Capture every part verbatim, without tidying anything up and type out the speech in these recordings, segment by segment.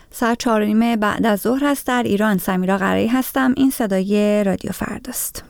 ساعت چهار و نیم بعد از ظهر است در ایران. سمیرا قرایی هستم. این صدای رادیو فرداست.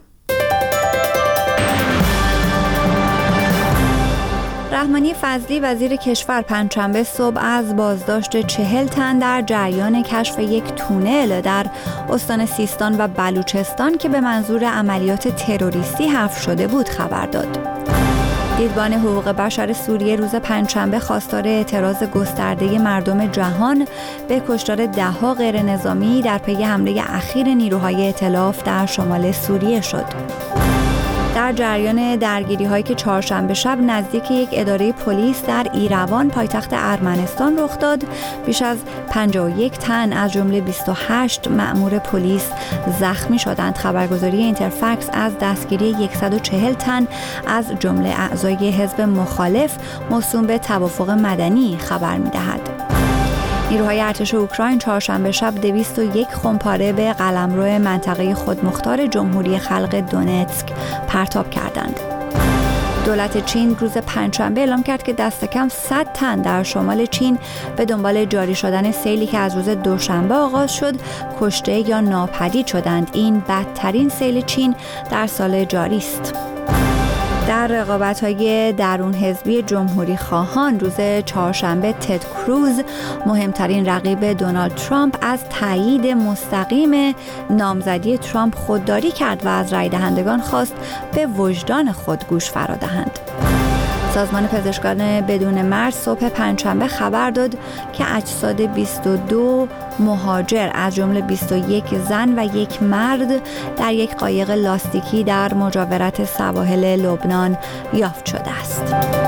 رحمانی فضلی وزیر کشور پنجشنبه صبح از بازداشت چهل تن در جریان کشف یک تونل در استان سیستان و بلوچستان که به منظور عملیات تروریستی حفر شده بود خبر داد. دیدبان حقوق بشر سوریه روز پنجشنبه خواستار اعتراض گسترده مردم جهان به کشتار ده‌ها غیر نظامی در پی حمله اخیر نیروهای ائتلاف در شمال سوریه شد. در جریان درگیری‌هایی که چهارشنبه شب نزدیک یک اداره پلیس در ایروان پایتخت ارمنستان رخ داد، بیش از پنجاه و یک تن از جمله بیست و هشت مأمور پلیس زخمی شدند. خبرگزاری اینترفکس از دستگیری صد و چهل تن از جمله اعضای حزب مخالف موسوم به توافق مدنی خبر می‌دهد. نیروهای ارتش اوکراین چهارشنبه شب دویست و یک خمپاره به قلمرو منطقه خودمختار جمهوری خلق دونتسک پرتاب کردند. دولت چین روز پنجشنبه اعلام کرد که دست کم صد تن در شمال چین به دنبال جاری شدن سیلی که از روز دوشنبه آغاز شد کشته یا ناپدید شدند. این بدترین سیل چین در سال جاری است. در رقابت‌های درون حزبی جمهوری خواهان روز چهارشنبه تد کروز مهمترین رقیب دونالد ترامپ از تایید مستقیم نامزدی ترامپ خودداری کرد و از رای دهندگان خواست به وجدان خود گوش فرا دهند. سازمان پزشکان بدون مرز صبح پنجشنبه خبر داد که اجساد بیست و دو مهاجر از جمله بیست و یک زن و یک مرد در یک قایق لاستیکی در مجاورت سواحل لبنان یافت شده است.